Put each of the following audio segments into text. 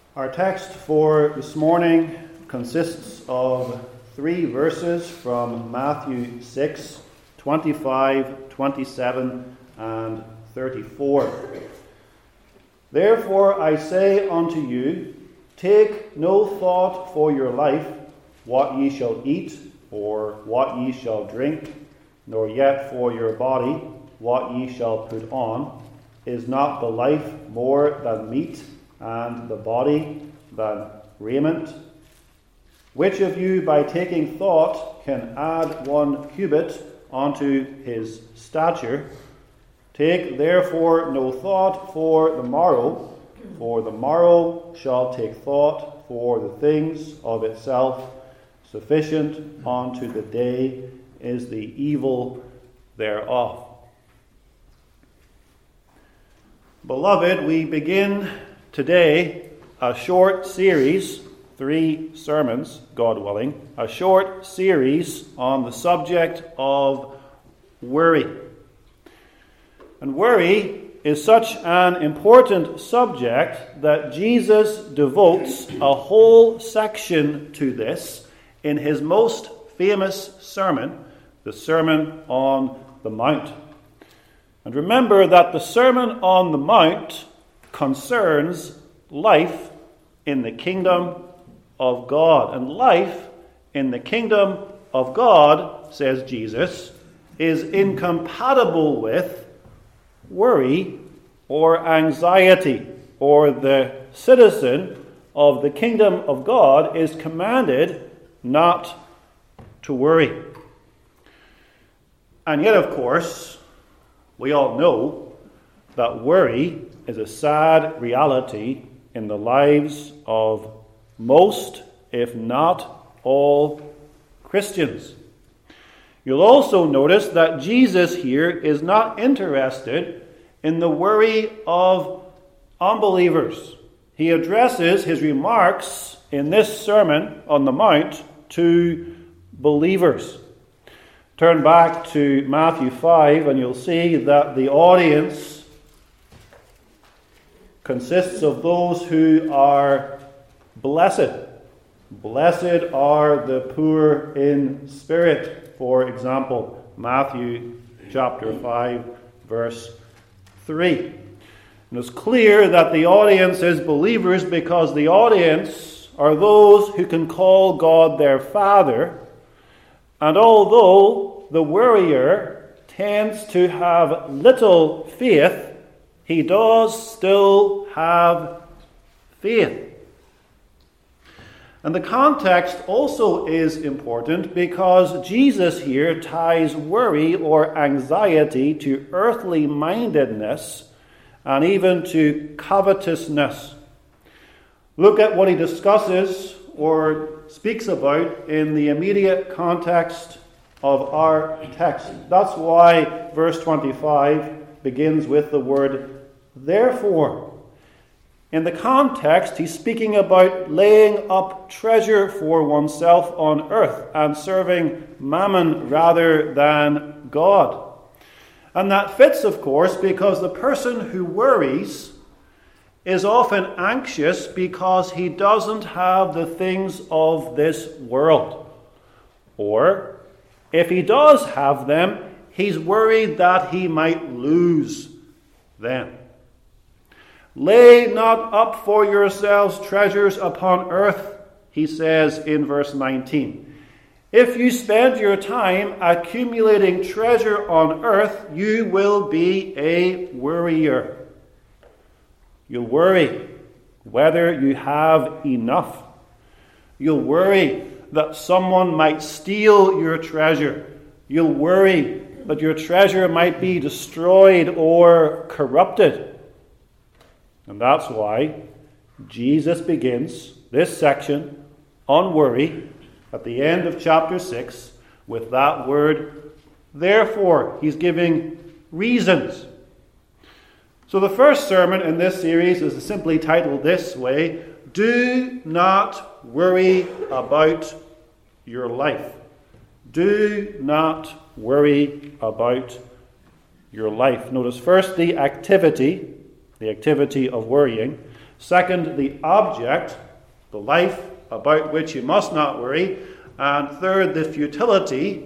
Our text for this morning consists of 3 verses from Matthew 6, 25, 27, and 34. Therefore I say unto you, take no thought for your life, what ye shall eat, or what ye shall drink, nor yet for your body, what ye shall put on. Is not the life more than meat, and the body than raiment? Which of you by taking thought can add 1 cubit unto his stature? Take therefore no thought for the morrow shall take thought for the things of itself. Sufficient unto the day is the evil thereof. Beloved, we begin today a short series, 3 sermons, God willing, a short series on the subject of worry. And worry is such an important subject that Jesus devotes a whole section to this in his most famous sermon, the Sermon on the Mount. And remember that the Sermon on the Mount concerns life in the kingdom of God. And life in the kingdom of God, says Jesus, is incompatible with worry or anxiety, or the citizen of the kingdom of God is commanded not to worry. And yet, of course, we all know that worry is a sad reality in the lives of most, if not all, Christians. You'll also notice that Jesus here is not interested in the worry of unbelievers. He addresses his remarks in this Sermon on the Mount to believers. Turn back to Matthew 5 and you'll see that the audience consists of those who are blessed. Blessed are the poor in spirit, for example, Matthew chapter 5, verse 3. And it's clear that the audience is believers because the audience are those who can call God their Father. And although the worrier tends to have little faith, he does still have faith. And the context also is important because Jesus here ties worry or anxiety to earthly mindedness and even to covetousness. Look at what he discusses or speaks about in the immediate context of our text. That's why verse 25 begins with the word therefore. In the context, he's speaking about laying up treasure for oneself on earth and serving mammon rather than God. And that fits, of course, because the person who worries is often anxious because he doesn't have the things of this world. Or, if he does have them, he's worried that he might lose them. Lay not up for yourselves treasures upon earth, he says in verse 19. If you spend your time accumulating treasure on earth, you will be a worrier. You'll worry whether you have enough. You'll worry that someone might steal your treasure. You'll worry that your treasure might be destroyed or corrupted. And that's why Jesus begins this section on worry at the end of chapter 6 with that word, therefore. He's giving reasons. So the first sermon in this series is simply titled this way, Do Not Worry About Your Life. Do not worry about your life. Notice first the activity of worrying. Second, the object, the life about which you must not worry. And third, the futility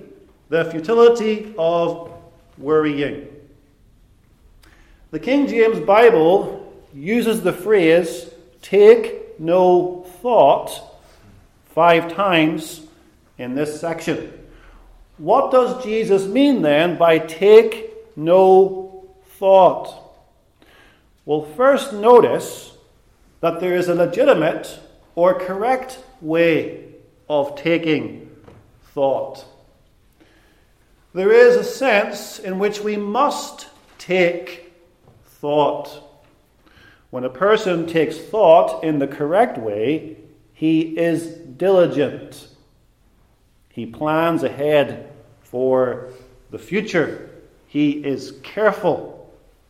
of worrying. The King James Bible uses the phrase, take no thought, 5 times in this section. What does Jesus mean then by take no thought? Well, first notice that there is a legitimate or correct way of taking thought. There is a sense in which we must take thought. When a person takes thought in the correct way, he is diligent. He plans ahead for the future. He is careful.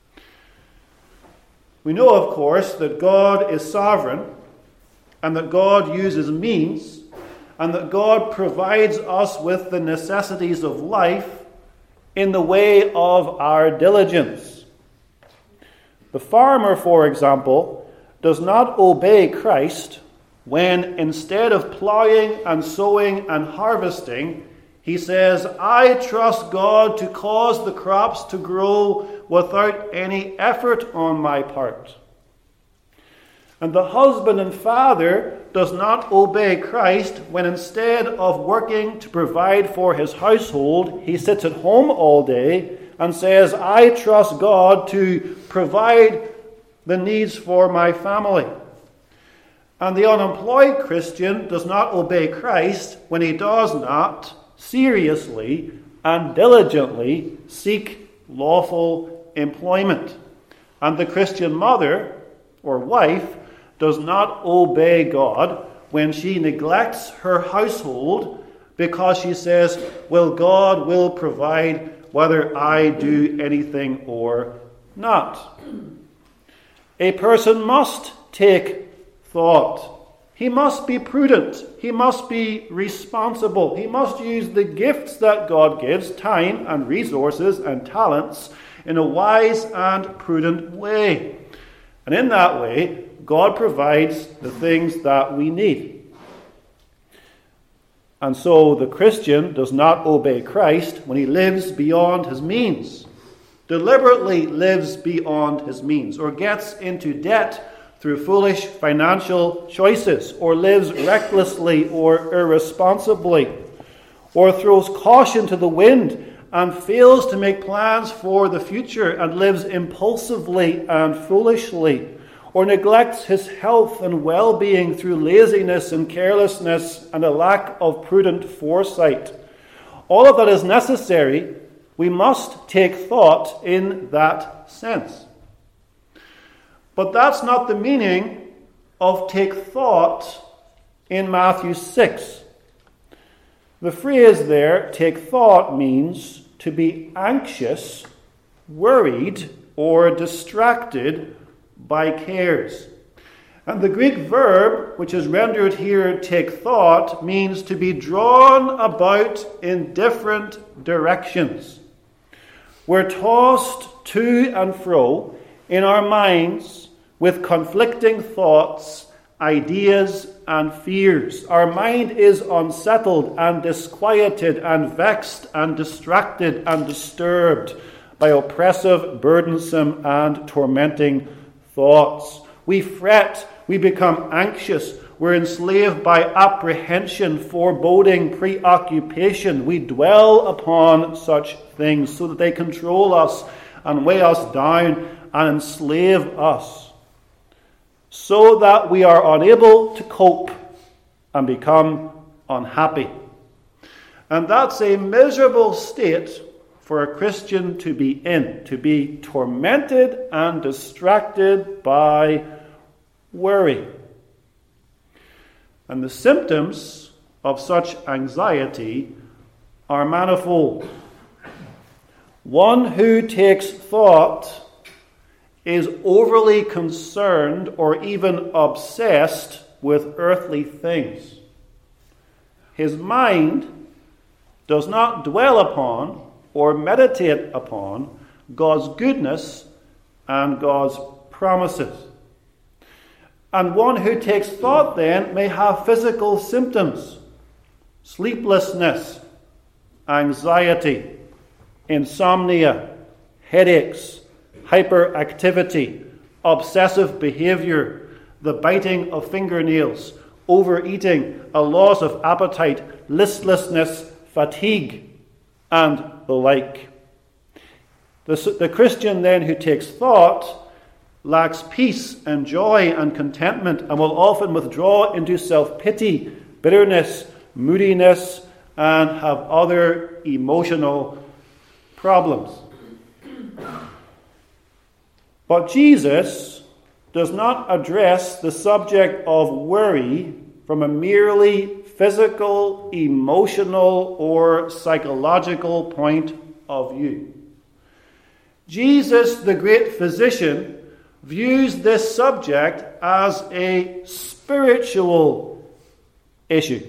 We know, of course, that God is sovereign and that God uses means and that God provides us with the necessities of life in the way of our diligence. The farmer, for example, does not obey Christ when instead of plowing and sowing and harvesting, he says, I trust God to cause the crops to grow without any effort on my part. And the husband and father does not obey Christ when instead of working to provide for his household, he sits at home all day and says, I trust God to provide the needs for my family. And the unemployed Christian does not obey Christ when he does not seriously and diligently seek lawful employment. And the Christian mother or wife does not obey God when she neglects her household because she says, well, God will provide whether I do anything or not. A person must take thought. He must be prudent. He must be responsible. He must use the gifts that God gives, time and resources and talents, in a wise and prudent way. And in that way, God provides the things that we need. And so the Christian does not obey Christ when he lives beyond his means, deliberately lives beyond his means, or gets into debt through foolish financial choices, or lives recklessly or irresponsibly, or throws caution to the wind and fails to make plans for the future and lives impulsively and foolishly, or neglects his health and well-being through laziness and carelessness and a lack of prudent foresight. All of that is necessary. We must take thought in that sense. But that's not the meaning of take thought in Matthew 6. The phrase there, take thought, means to be anxious, worried, or distracted by cares. And the Greek verb, which is rendered here take thought, means to be drawn about in different directions. We're tossed to and fro in our minds with conflicting thoughts, ideas, and fears. Our mind is unsettled and disquieted and vexed and distracted and disturbed by oppressive, burdensome, and tormenting thoughts. We fret, we become anxious, we're enslaved by apprehension, foreboding, preoccupation. We dwell upon such things so that they control us and weigh us down and enslave us, so that we are unable to cope and become unhappy. And that's a miserable state for a Christian to be in, to be tormented and distracted by worry. And the symptoms of such anxiety are manifold. One who takes thought is overly concerned or even obsessed with earthly things. His mind does not dwell upon or meditate upon God's goodness and God's promises. And one who takes thought then may have physical symptoms: sleeplessness, anxiety, insomnia, headaches, hyperactivity, obsessive behavior, the biting of fingernails, overeating, a loss of appetite, listlessness, fatigue, and the like. The Christian then who takes thought lacks peace and joy and contentment, and will often withdraw into self-pity, bitterness, moodiness, and have other emotional problems. But Jesus does not address the subject of worry from a merely physical, emotional, or psychological point of view. Jesus, the great physician, views this subject as a spiritual issue.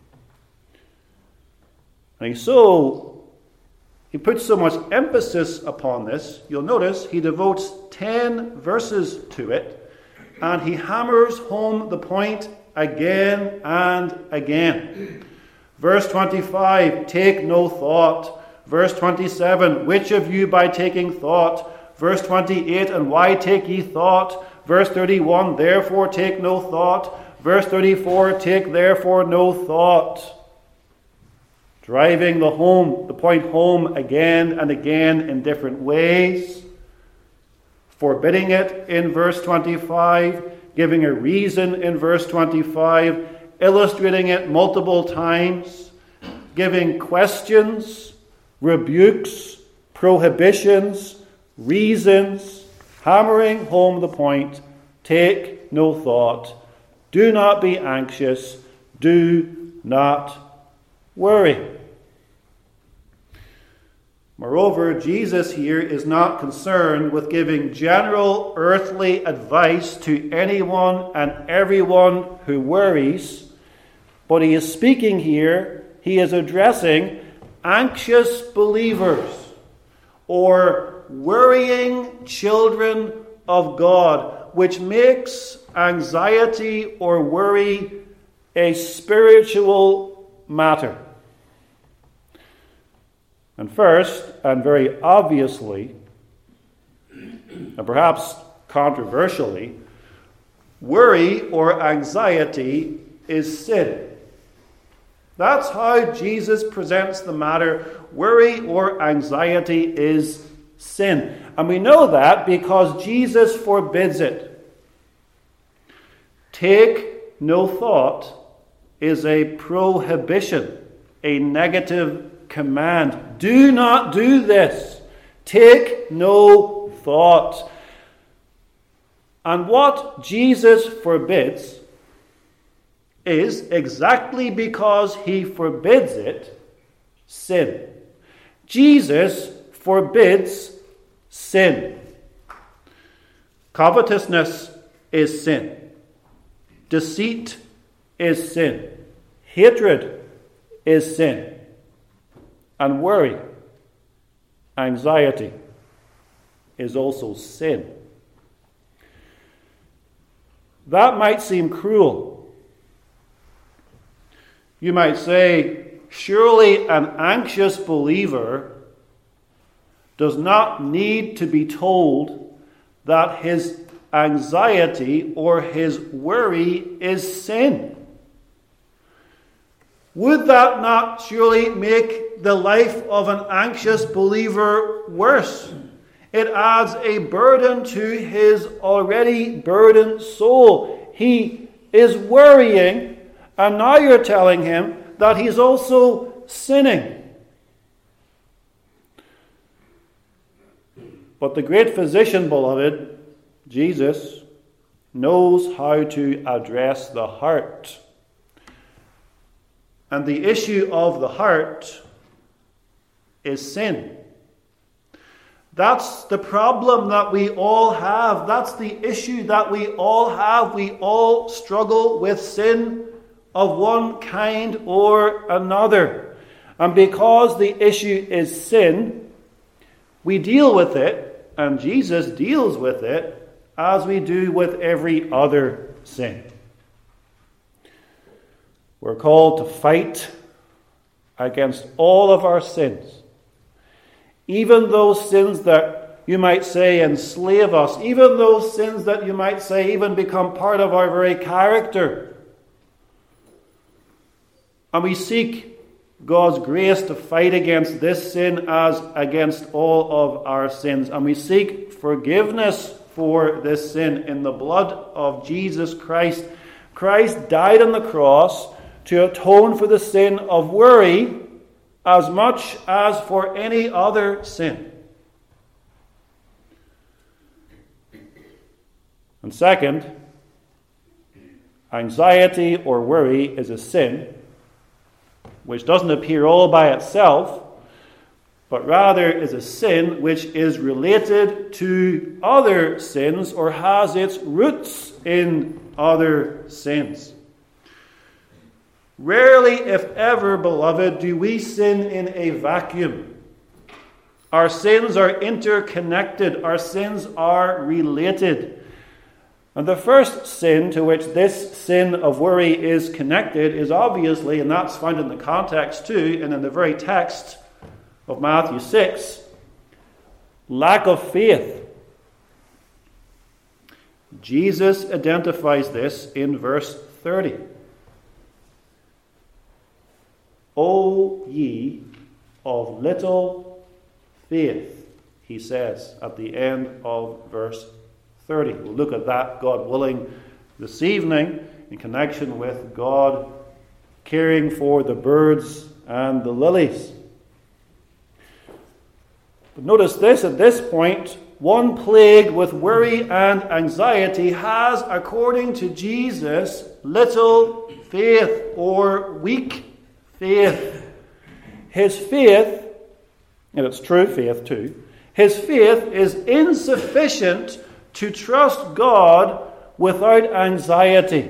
And so, he puts so much emphasis upon this. You'll notice he devotes 10 verses to it, and he hammers home the point again and again. Verse 25, take no thought. Verse 27, which of you by taking thought? Verse 28, and why take ye thought? Verse 31, therefore take no thought. Verse 34, take therefore no thought. Driving the point home again and again in different ways. Forbidding it in verse 25, giving a reason in verse 25, illustrating it multiple times, giving questions, rebukes, prohibitions, reasons, hammering home the point: take no thought, do not be anxious, do not worry. Moreover, Jesus here is not concerned with giving general earthly advice to anyone and everyone who worries, but he is speaking here, he is addressing anxious believers or worrying children of God, which makes anxiety or worry a spiritual matter. And first, and very obviously, and perhaps controversially, worry or anxiety is sin. That's how Jesus presents the matter. Worry or anxiety is sin. And we know that because Jesus forbids it. Take no thought is a prohibition, a negative command. Do not do this. Take no thought. And what Jesus forbids is, exactly because he forbids it, sin. Jesus forbids sin. Covetousness is sin. Deceit is sin. Hatred is sin. And worry, anxiety, is also sin. That might seem cruel. You might say, surely an anxious believer does not need to be told that his anxiety or his worry is sin. Would that not surely make the life of an anxious believer worse? It adds a burden to his already burdened soul. He is worrying, and now you're telling him that he's also sinning. But the great physician, beloved, Jesus, knows how to address the heart. And the issue of the heart is sin. That's the problem that we all have. That's the issue that we all have. We all struggle with sin of one kind or another. And because the issue is sin, we deal with it, and Jesus deals with it, as we do with every other sin. We're called to fight against all of our sins. Even those sins that you might say enslave us, even those sins that you might say even become part of our very character. And we seek God's grace to fight against this sin as against all of our sins. And we seek forgiveness for this sin in the blood of Jesus Christ. Christ died on the cross to atone for the sin of worry as much as for any other sin. And second, anxiety or worry is a sin which doesn't appear all by itself, but rather is a sin which is related to other sins or has its roots in other sins. Rarely, if ever, beloved, do we sin in a vacuum. Our sins are interconnected. Our sins are related. And the first sin to which this sin of worry is connected is obviously, and that's found in the context too, and in the very text of Matthew 6, lack of faith. Jesus identifies this in verse 30. O ye of little faith, he says at the end of verse 30. We'll look at that, God willing, this evening in connection with God caring for the birds and the lilies. But notice this, at this point, one plagued with worry and anxiety has, according to Jesus, little faith or weak faith. His faith, and it's true faith too, his faith is insufficient to trust God without anxiety.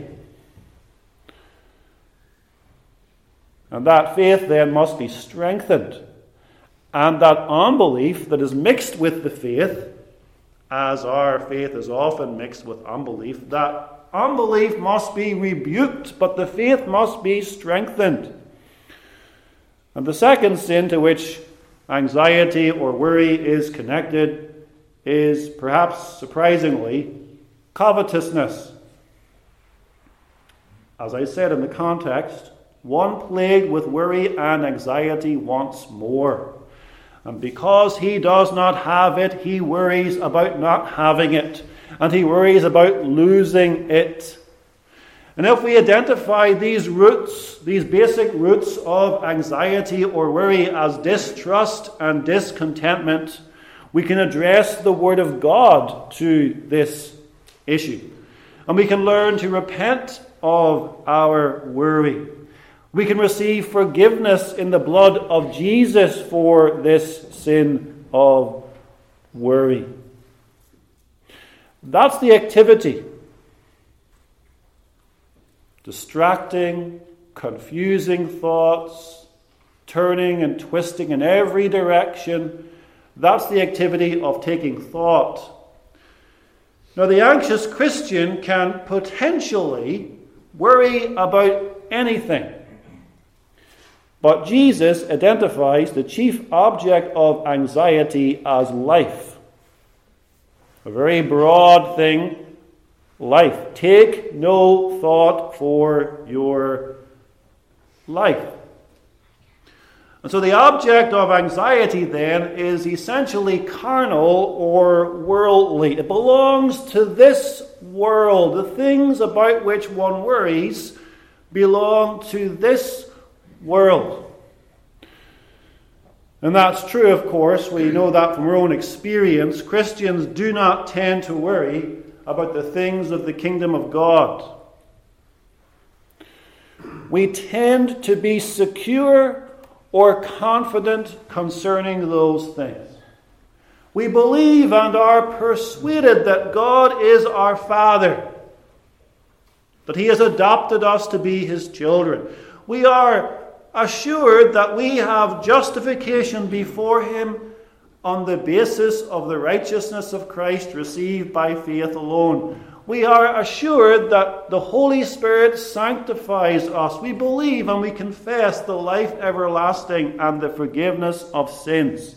And that faith then must be strengthened. And that unbelief that is mixed with the faith, as our faith is often mixed with unbelief, that unbelief must be rebuked, but the faith must be strengthened. And the second sin to which anxiety or worry is connected is, perhaps surprisingly, covetousness. As I said in the context, one plagued with worry and anxiety wants more. And because he does not have it, he worries about not having it. And he worries about losing it. And if we identify these roots, these basic roots of anxiety or worry as distrust and discontentment, we can address the Word of God to this issue. And we can learn to repent of our worry. We can receive forgiveness in the blood of Jesus for this sin of worry. That's the activity. Distracting, confusing thoughts, turning and twisting in every direction. That's the activity of taking thought. Now, the anxious Christian can potentially worry about anything. But Jesus identifies the chief object of anxiety as life. A very broad thing, life. Take no thought for your life. And so the object of anxiety then is essentially carnal or worldly. It belongs to this world. The things about which one worries belong to this world. And that's true, of course. We know that from our own experience. Christians do not tend to worry about the things of the kingdom of God. We tend to be secure or confident concerning those things. We believe and are persuaded that God is our Father, that He has adopted us to be His children. We are assured that we have justification before Him on the basis of the righteousness of Christ received by faith alone. we are assured that the Holy Spirit sanctifies us. We believe and we confess the life everlasting and the forgiveness of sins.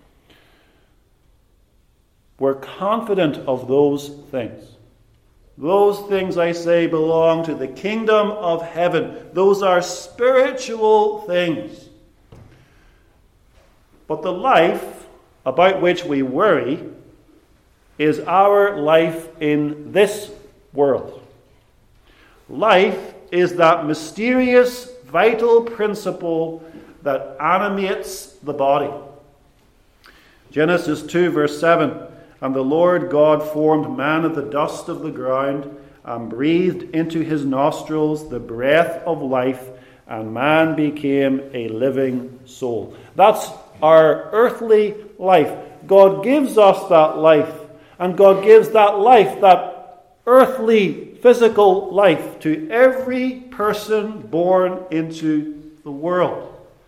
We're confident of those things. Those things, I say, belong to the kingdom of heaven. Those are spiritual things. But the life about which we worry is our life in this world. Life is that mysterious, vital principle that animates the body. Genesis 2, verse 7, "And the Lord God formed man of the dust of the ground, and breathed into his nostrils the breath of life, and man became a living soul." That's our earthly life. God gives us that life. And God gives that life, that earthly, physical life, to every person born into the world.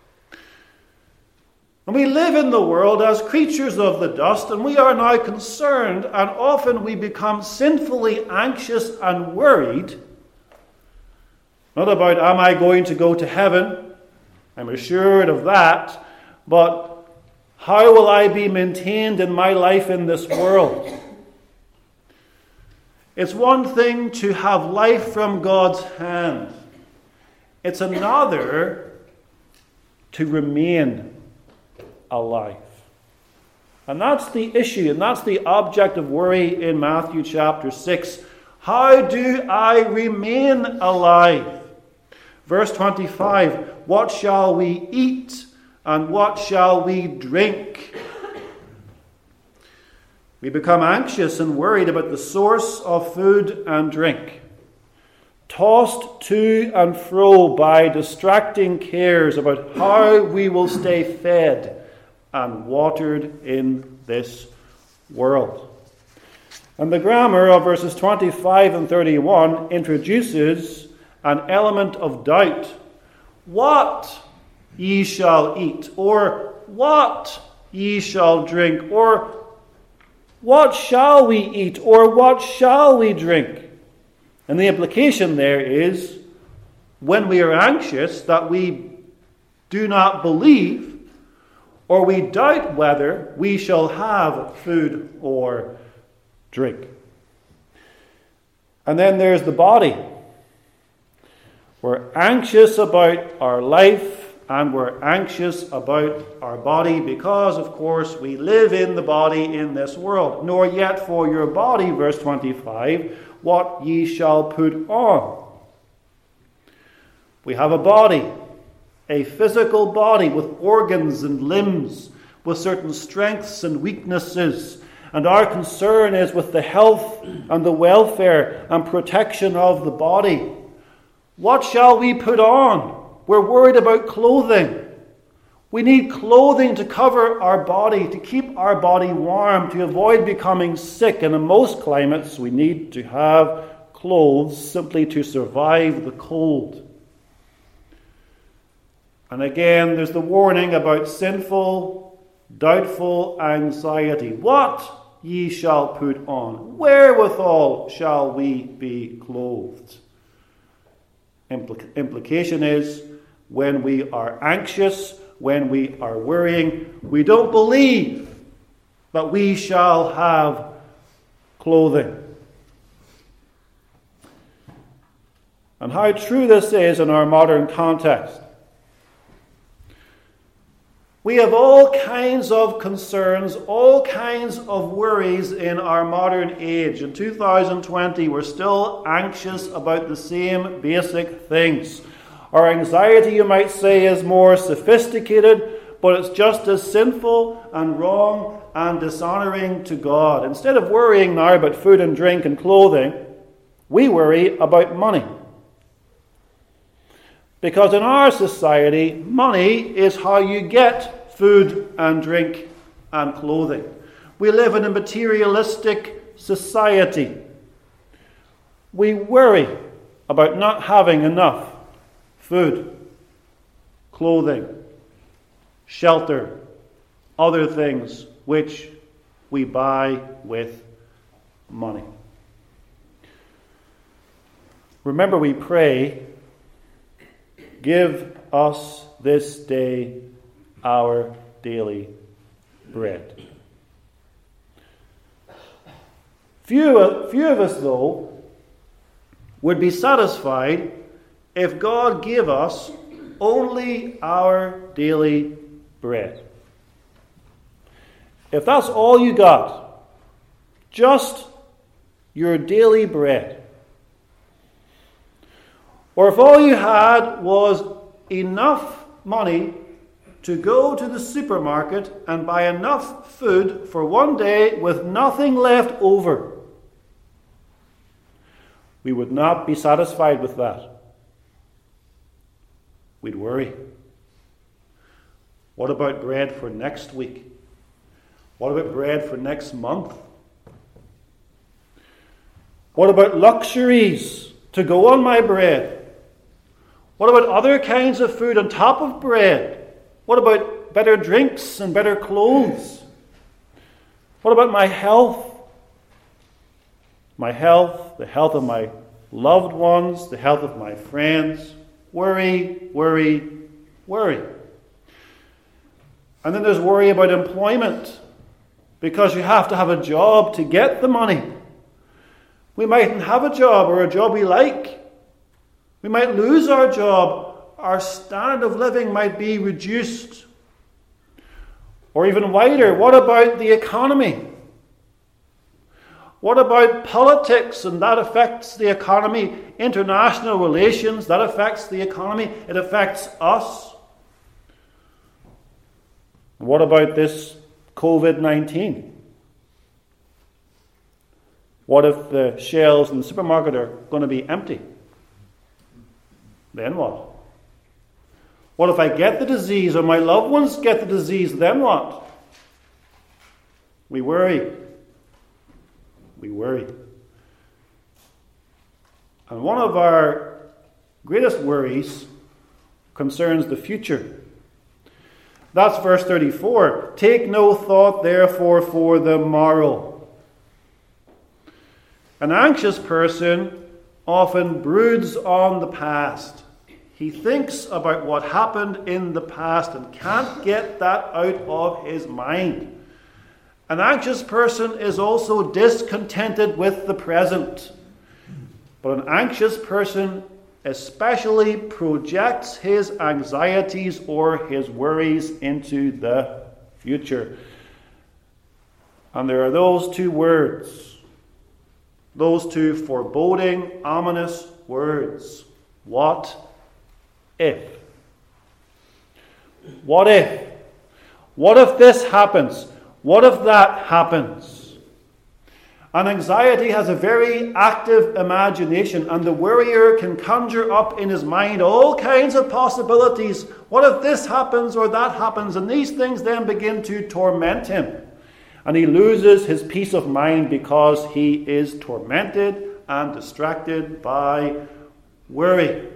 And we live in the world as creatures of the dust, and we are now concerned, and often we become sinfully anxious and worried, not about, am I going to go to heaven? I'm assured of that, but how will I be maintained in my life in this world? It's one thing to have life from God's hand. It's another to remain alive. And that's the issue, and that's the object of worry in Matthew chapter 6. How do I remain alive? Verse 25, "What shall we eat, and what shall we drink?" We become anxious and worried about the source of food and drink, tossed to and fro by distracting cares about how we will stay fed and watered in this world. And the grammar of verses 25 and 31 introduces an element of doubt. What ye shall eat, or what ye shall drink, or what shall we eat, or what shall we drink? And the implication there is, when we are anxious, that we do not believe, or we doubt whether we shall have food or drink. And then there's the body. We're anxious about our life, and we're anxious about our body because, of course, we live in the body in this world. "Nor yet for your body," verse 25, "what ye shall put on." We have a body, a physical body with organs and limbs, with certain strengths and weaknesses. And our concern is with the health and the welfare and protection of the body. What shall we put on? We're worried about clothing. We need clothing to cover our body, to keep our body warm, to avoid becoming sick. And in most climates, we need to have clothes simply to survive the cold. And again, there's the warning about sinful, doubtful anxiety. What ye shall put on? Wherewithal shall we be clothed? Implication is, when we are anxious, when we are worrying, we don't believe that we shall have clothing. And how true this is in our modern context. We have all kinds of concerns, all kinds of worries in our modern age. In 2020, we're still anxious about the same basic things. Our anxiety, you might say, is more sophisticated, but it's just as sinful and wrong and dishonoring to God. Instead of worrying now about food and drink and clothing, we worry about money. Because in our society, money is how you get food and drink and clothing. We live in a materialistic society. We worry about not having enough food, clothing, shelter, other things which we buy with money. remember we pray, give us this day our daily bread. Few of us, though, would be satisfied if God gave us only our daily bread. If that's all you got, just your daily bread, or if all you had was enough money to go to the supermarket and buy enough food for one day with nothing left over, we would not be satisfied with that. We'd worry. What about bread for next week? What about bread for next month? What about luxuries to go on my bread? What about other kinds of food on top of bread? What about better drinks and better clothes? What about my health? My health, the health of my loved ones, the health of my friends. Worry, worry, worry. And then there's worry about employment, because you have to have a job to get the money. We mightn't have a job or a job we like. We might lose our job. Our standard of living might be reduced. Or even wider, what about the economy? What about politics? And that affects the economy. International relations, that affects the economy. It affects us. What about this COVID-19? What if the shelves in the supermarket are going to be empty? Then what? What if I get the disease or my loved ones get the disease? Then what? We worry. We worry. And one of our greatest worries concerns the future. That's verse 34. Take no thought, therefore, for the morrow. An anxious person often broods on the past. He thinks about what happened in the past and can't get that out of his mind. An anxious person is also discontented with the present. But an anxious person especially projects his anxieties or his worries into the future. And there are those two words, those two foreboding, ominous words. What if? What if? What if this happens? What if that happens? And anxiety has a very active imagination, and the worrier can conjure up in his mind all kinds of possibilities. What if this happens or that happens? And these things then begin to torment him. And he loses his peace of mind because he is tormented and distracted by worry.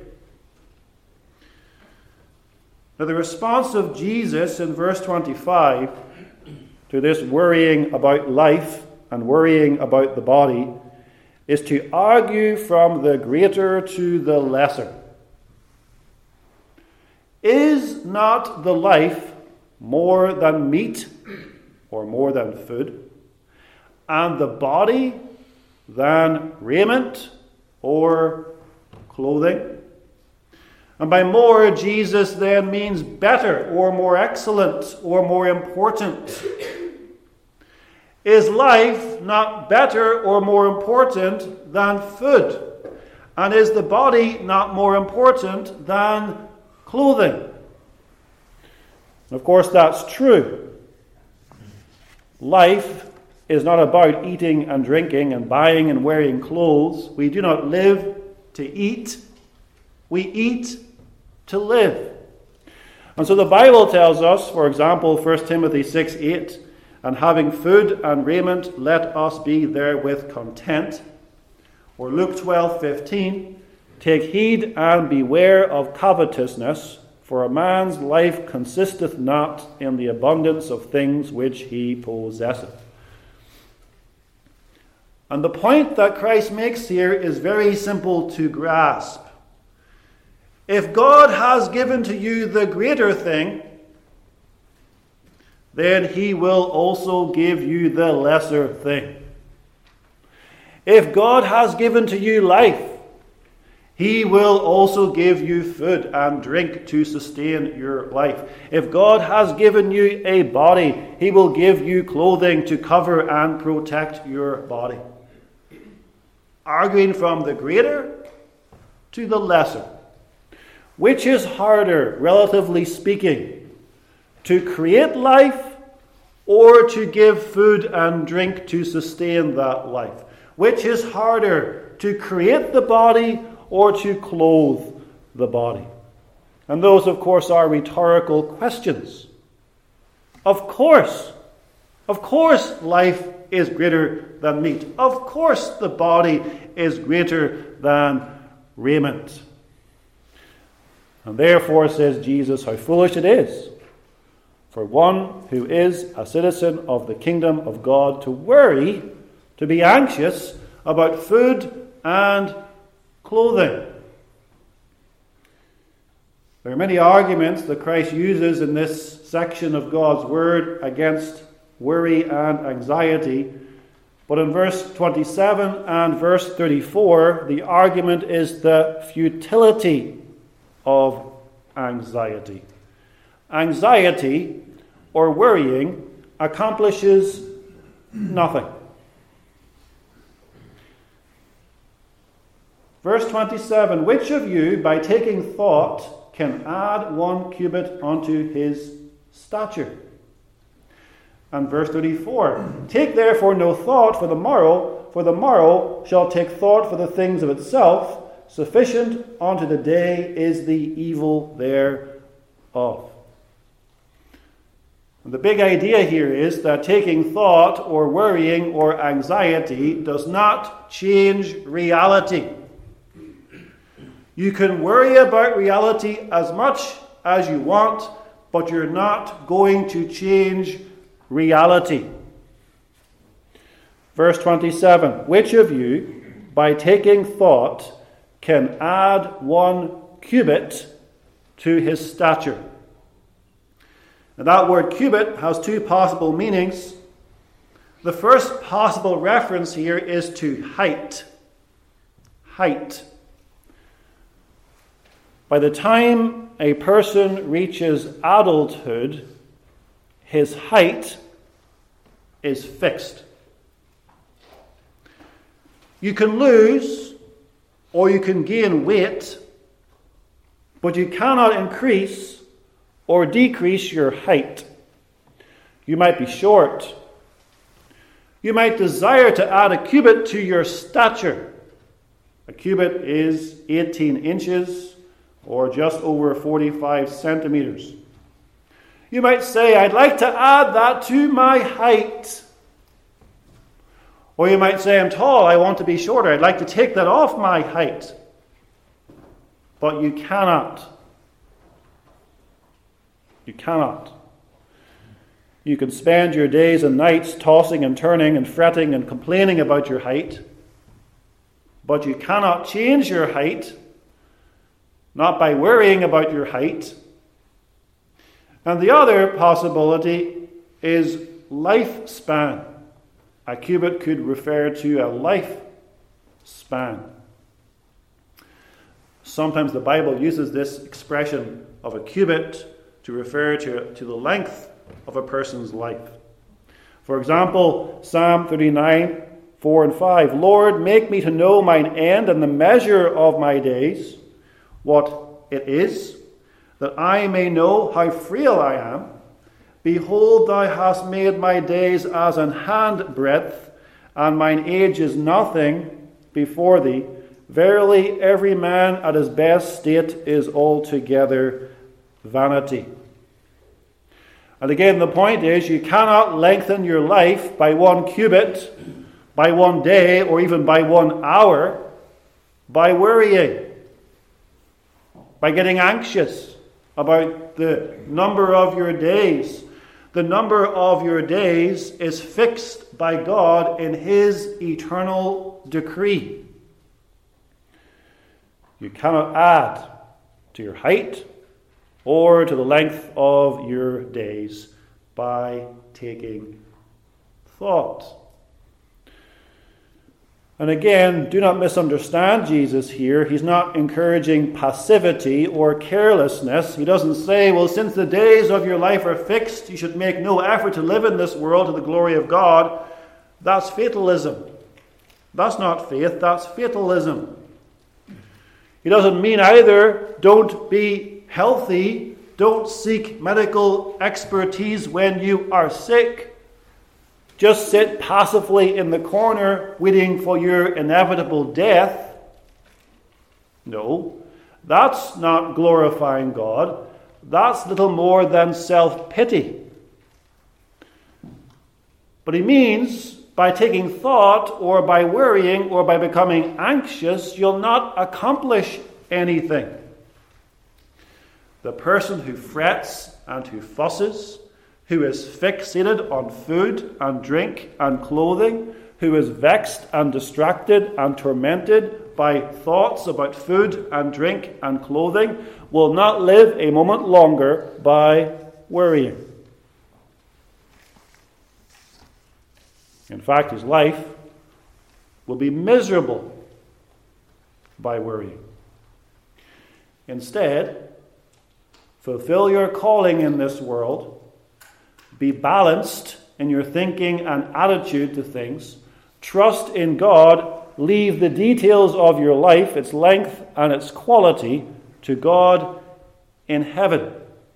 Now, the response of Jesus in verse 25 to this worrying about life and worrying about the body is to argue from the greater to the lesser. Is not the life more than meat or more than food, and the body than raiment or clothing? And by more, Jesus then means better or more excellent or more important. Is life not better or more important than food? And is the body not more important than clothing? And of course, that's true. Life is not about eating and drinking and buying and wearing clothes. We do not live to eat. We eat to live. And so the Bible tells us, for example, 1 Timothy 6:8, and having food and raiment, let us be therewith content. Or Luke 12:15, take heed and beware of covetousness, for a man's life consisteth not in the abundance of things which he possesseth. And the point that Christ makes here is very simple to grasp. If God has given to you the greater thing, then he will also give you the lesser thing. If God has given to you life, he will also give you food and drink to sustain your life. If God has given you a body, he will give you clothing to cover and protect your body. Arguing from the greater to the lesser. Which is harder, relatively speaking, to create life or to give food and drink to sustain that life? Which is harder, to create the body or to clothe the body? And those, of course, are rhetorical questions. Of course, life is greater than meat. Of course, the body is greater than raiment. And therefore, says Jesus, how foolish it is for one who is a citizen of the kingdom of God to worry, to be anxious about food and clothing. There are many arguments that Christ uses in this section of God's word against worry and anxiety. But in verse 27 and verse 34, the argument is the futility of anxiety. Anxiety, or worrying, accomplishes nothing. Verse 27, which of you, by taking thought, can add 1 cubit unto his stature? And verse 34, take therefore no thought for the morrow shall take thought for the things of itself. Sufficient unto the day is the evil thereof. And the big idea here is that taking thought or worrying or anxiety does not change reality. You can worry about reality as much as you want, but you're not going to change reality. Verse 27, which of you, by taking thought, can add 1 cubit to his stature? And that word cubit has 2 possible meanings. The first possible reference here is to height. Height. By the time a person reaches adulthood, his height is fixed. You can lose or you can gain weight, but you cannot increase or decrease your height. You might be short. You might desire to add a cubit to your stature. A cubit is 18 inches or just over 45 centimeters. You might say, I'd like to add that to my height. Or you might say, I'm tall, I want to be shorter. I'd like to take that off my height. But you cannot. You cannot. You can spend your days and nights tossing and turning and fretting and complaining about your height. But you cannot change your height, not by worrying about your height. And the other possibility is lifespan. A cubit could refer to a lifespan. Sometimes the Bible uses this expression of a cubit to refer to the length of a person's life. For example, Psalm 39, 4 and 5. Lord, make me to know mine end and the measure of my days, what it is, that I may know how frail I am. Behold, thou hast made my days as an handbreadth, and mine age is nothing before thee. Verily, every man at his best state is altogether vanity. And again, the point is, you cannot lengthen your life by 1 cubit, by 1 day, or even by 1 hour, by worrying, by getting anxious about the number of your days. The number of your days is fixed by God in His eternal decree. You cannot add to your height or to the length of your days by taking thought. And again, do not misunderstand Jesus here. He's not encouraging passivity or carelessness. He doesn't say, well, since the days of your life are fixed, you should make no effort to live in this world to the glory of God. That's fatalism. That's not faith, that's fatalism. He doesn't mean either, don't be healthy, don't seek medical expertise when you are sick. Just sit passively in the corner waiting for your inevitable death. No, that's not glorifying God. That's little more than self-pity. But he means by taking thought or by worrying or by becoming anxious, you'll not accomplish anything. The person who frets and who fusses, who is fixated on food and drink and clothing, who is vexed and distracted and tormented by thoughts about food and drink and clothing, will not live a moment longer by worrying. In fact, his life will be miserable by worrying. Instead, fulfill your calling in this world. Be balanced in your thinking and attitude to things. Trust in God. Leave the details of your life, its length and its quality, to God in heaven.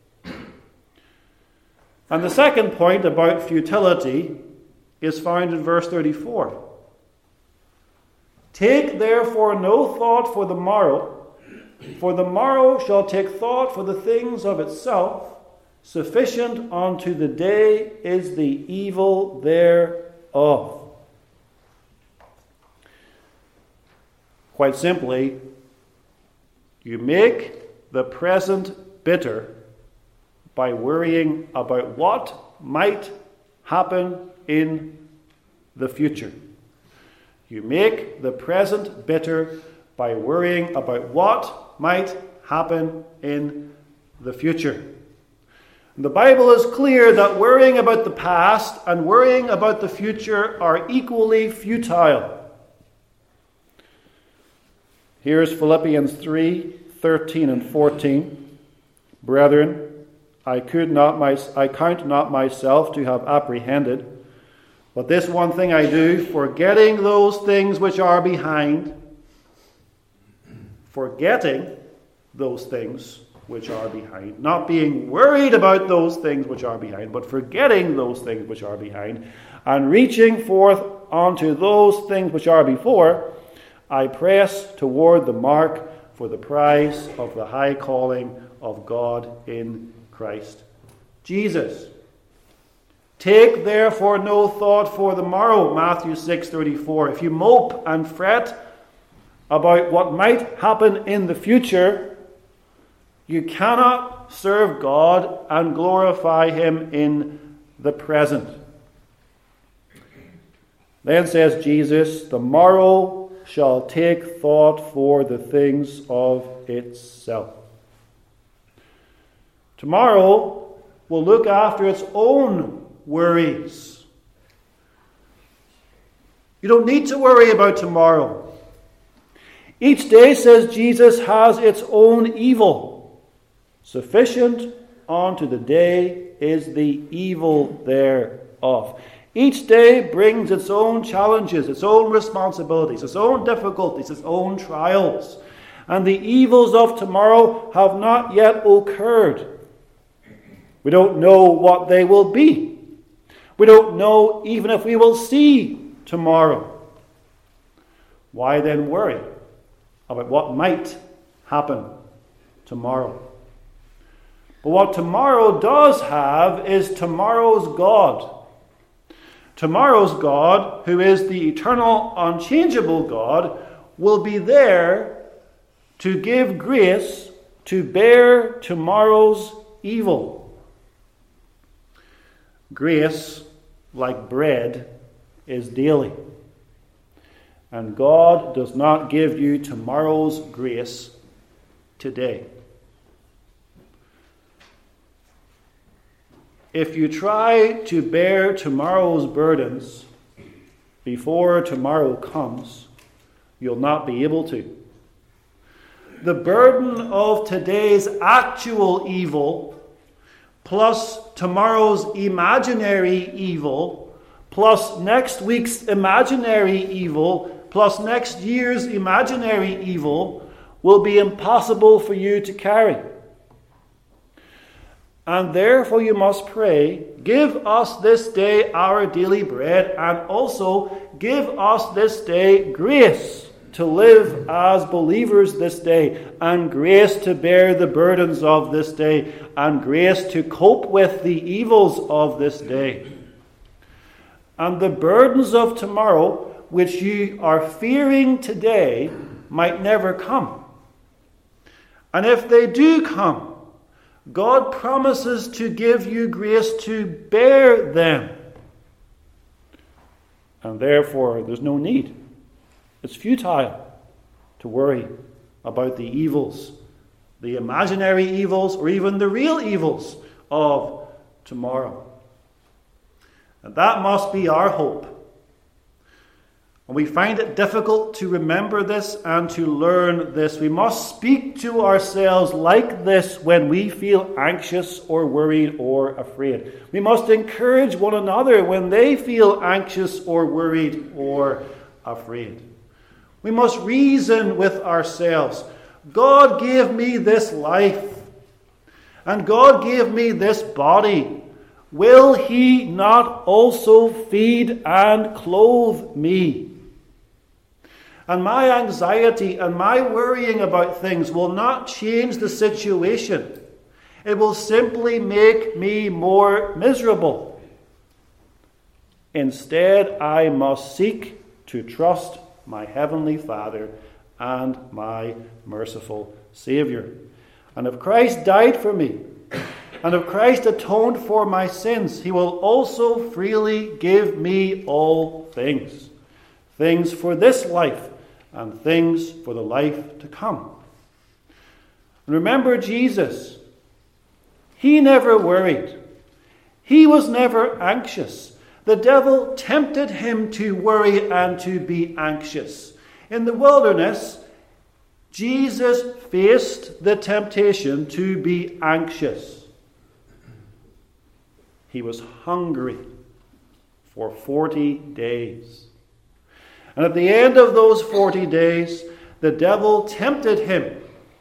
And the second point about futility is found in verse 34. Take therefore no thought for the morrow shall take thought for the things of itself. Sufficient unto the day is the evil thereof. Quite simply, you make the present bitter by worrying about what might happen in the future. You make the present bitter by worrying about what might happen in the future. The Bible is clear that worrying about the past and worrying about the future are equally futile. Here's Philippians 3:13 and 14. Brethren, I count not myself to have apprehended, but this one thing I do, forgetting those things which are behind, not being worried about those things which are behind, but forgetting those things which are behind, and reaching forth unto those things which are before, I press toward the mark for the prize of the high calling of God in Christ Jesus. Take therefore no thought for the morrow, Matthew 6:34. If you mope and fret about what might happen in the future, you cannot serve God and glorify Him in the present. Then says Jesus, the morrow shall take thought for the things of itself. Tomorrow will look after its own worries. You don't need to worry about tomorrow. Each day, says Jesus, has its own evil. Sufficient unto the day is the evil thereof. Each day brings its own challenges, its own responsibilities, its own difficulties, its own trials. And the evils of tomorrow have not yet occurred. We don't know what they will be. We don't know even if we will see tomorrow. Why then worry about what might happen tomorrow? But what tomorrow does have is tomorrow's God. Tomorrow's God, who is the eternal, unchangeable God, will be there to give grace to bear tomorrow's evil. Grace, like bread, is daily. And God does not give you tomorrow's grace today. If you try to bear tomorrow's burdens before tomorrow comes, you'll not be able to. The burden of today's actual evil, plus tomorrow's imaginary evil, plus next week's imaginary evil, plus next year's imaginary evil, will be impossible for you to carry. And therefore you must pray, give us this day our daily bread, and also give us this day grace to live as believers this day, and grace to bear the burdens of this day, and grace to cope with the evils of this day. And the burdens of tomorrow, which you are fearing today, might never come. And if they do come, God promises to give you grace to bear them. And therefore, there's no need. It's futile to worry about the evils, the imaginary evils, or even the real evils of tomorrow. And that must be our hope. And we find it difficult to remember this and to learn this. We must speak to ourselves like this when we feel anxious or worried or afraid. We must encourage one another when they feel anxious or worried or afraid. We must reason with ourselves. God gave me this life, and God gave me this body. Will He not also feed and clothe me? And my anxiety and my worrying about things will not change the situation. It will simply make me more miserable. Instead, I must seek to trust my Heavenly Father and my merciful Saviour. And if Christ died for me, and if Christ atoned for my sins, He will also freely give me all things. Things for this life and things for the life to come. Remember Jesus. He never worried. He was never anxious. The devil tempted Him to worry and to be anxious. In the wilderness, Jesus faced the temptation to be anxious. He was hungry for 40 days. And at the end of those 40 days, the devil tempted Him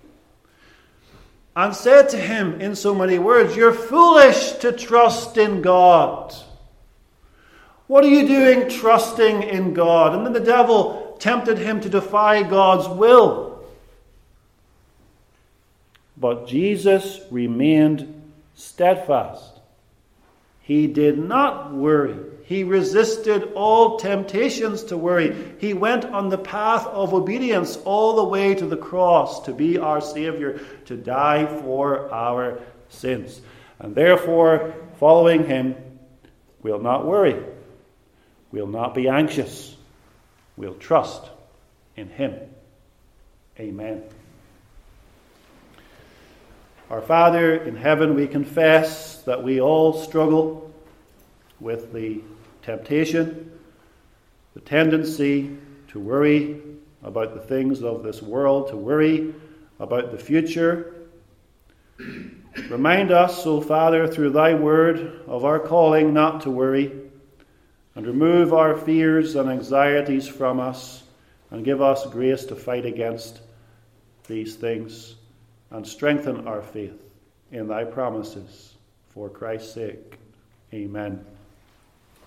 and said to Him in so many words, "You're foolish to trust in God. What are you doing trusting in God?" And then the devil tempted Him to defy God's will. But Jesus remained steadfast. He did not worry. He resisted all temptations to worry. He went on the path of obedience all the way to the cross to be our Savior, to die for our sins. And therefore, following Him, we'll not worry. We'll not be anxious. We'll trust in Him. Amen. Our Father in heaven, we confess that we all struggle with the temptation, the tendency to worry about the things of this world, to worry about the future. Remind us, O Father, through Thy word, of our calling not to worry, and remove our fears and anxieties from us, and give us grace to fight against these things, and strengthen our faith in Thy promises. For Christ's sake, amen.